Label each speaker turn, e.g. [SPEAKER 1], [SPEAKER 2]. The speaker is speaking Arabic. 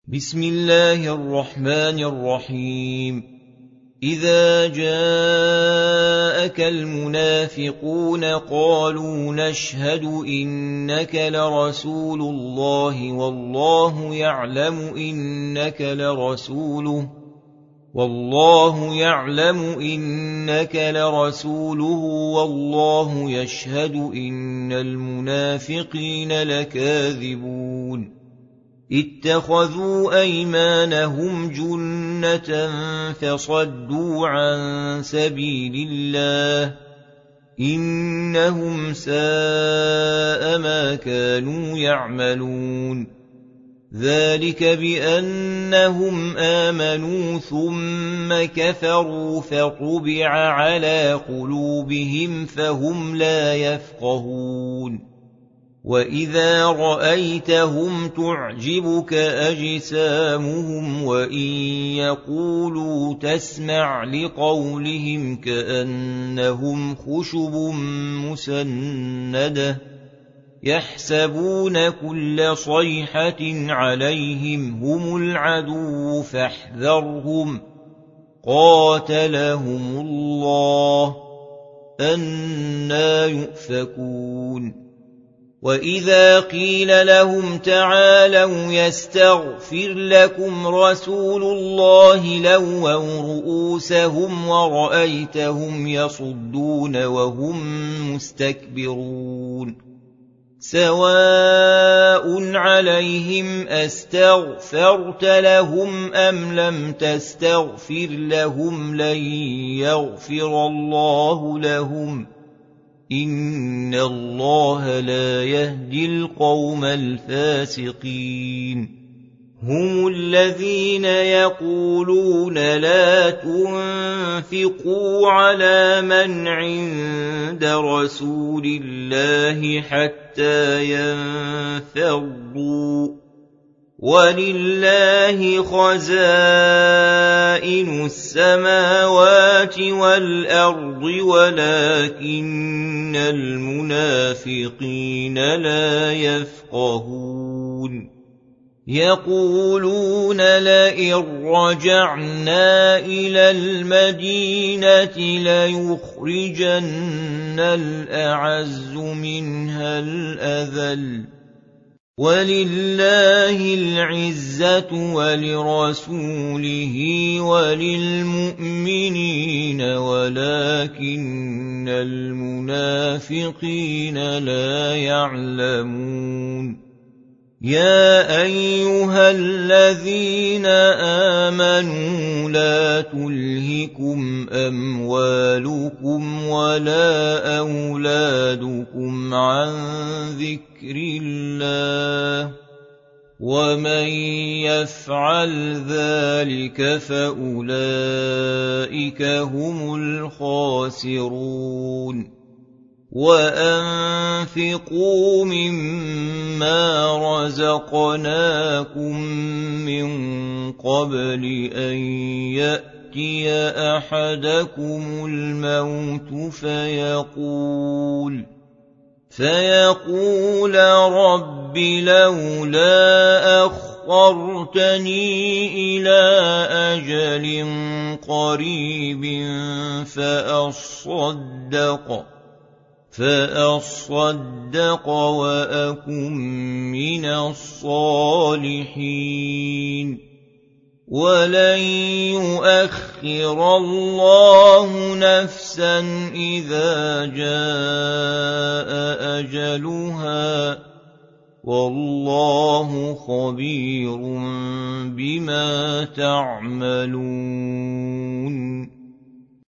[SPEAKER 1] بسم الله الرحمن الرحيم. إذا جاءك المنافقون قالوا نشهد إنك لرسول الله والله يعلم إنك لرسوله والله يشهد إن المنافقين لكاذبون. اتخذوا أيمانهم جنة فصدوا عن سبيل الله إنهم ساء ما كانوا يعملون. ذلك بأنهم آمنوا ثم كفروا فطبع على قلوبهم فهم لا يفقهون. وإذا رأيتهم تعجبك أجسامهم وإن يقولوا تسمع لقولهم كأنهم خشب مسندة يحسبون كل صيحة عليهم هم العدو فاحذرهم قاتلهم الله أنى يؤفكون. وإذا قيل لهم تعالوا يستغفر لكم رسول الله لووا رؤوسهم ورأيتهم يصدون وهم مستكبرون. سواء عليهم أستغفرت لهم أم لم تستغفر لهم لن يغفر الله لهم إن الله لا يهدي القوم الفاسقين. هم الذين يقولون لا تنفقوا على من عند رسول الله حتى ينفضوا ولله خزائن السماوات والأرض ولكن المنافقين لا يفقهون. يقولون لئن رجعنا إلى المدينة ليخرجن الأعز منها الأذل ولله العزة ولرسوله وللمؤمنين ولكن المنافقين لا يعلمون. يا أيها الذين آمنوا لا تلهكم أموالكم ولا أولادكم عن ذكر الله ومن يفعل ذلك فأولئك هم الخاسرون. وأنفقوا مما رزقناكم من قبل أن يأتي أحدكم الموت فيقول رب لولا أخرتني إلى أجل قريب فأصدق وأكن من الصالحين. ولن يؤخر الله نفسا إذا جاء أجلها والله خبير بما تعملون.